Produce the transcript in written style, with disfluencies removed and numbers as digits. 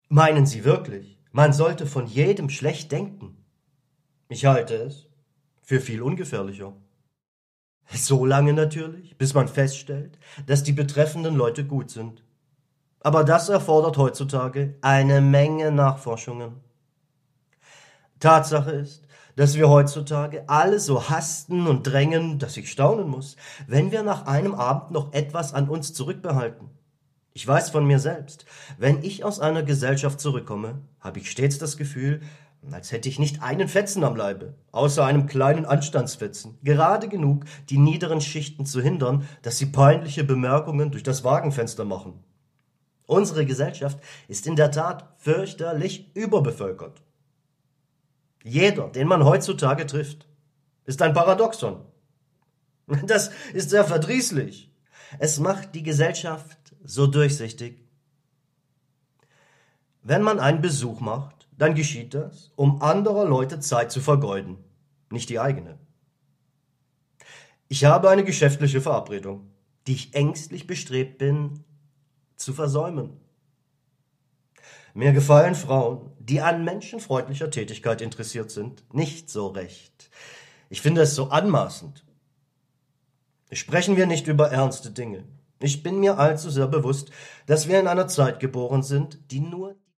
Meinen Sie wirklich, man sollte von jedem schlecht denken? Ich halte es für viel ungefährlicher. So lange natürlich, bis man feststellt, dass die betreffenden Leute gut sind. Aber das erfordert heutzutage eine Menge Nachforschungen. Tatsache ist, dass wir heutzutage alle so hasten und drängen, dass ich staunen muss, wenn wir nach einem Abend noch etwas an uns zurückbehalten. Ich weiß von mir selbst, wenn ich aus einer Gesellschaft zurückkomme, habe ich stets das Gefühl, als hätte ich nicht einen Fetzen am Leibe, außer einem kleinen Anstandsfetzen, gerade genug, die niederen Schichten zu hindern, dass sie peinliche Bemerkungen durch das Wagenfenster machen. Unsere Gesellschaft ist in der Tat fürchterlich überbevölkert. Jeder, den man heutzutage trifft, ist ein Paradoxon. Das ist sehr verdrießlich. Es macht die Gesellschaft so durchsichtig. Wenn man einen Besuch macht, dann geschieht das, um anderer Leute Zeit zu vergeuden, nicht die eigene. Ich habe eine geschäftliche Verabredung, die ich ängstlich bestrebt bin, zu versäumen. Mir gefallen Frauen, die an menschenfreundlicher Tätigkeit interessiert sind, nicht so recht. Ich finde es so anmaßend. Sprechen wir nicht über ernste Dinge. Ich bin mir allzu sehr bewusst, dass wir in einer Zeit geboren sind, die nur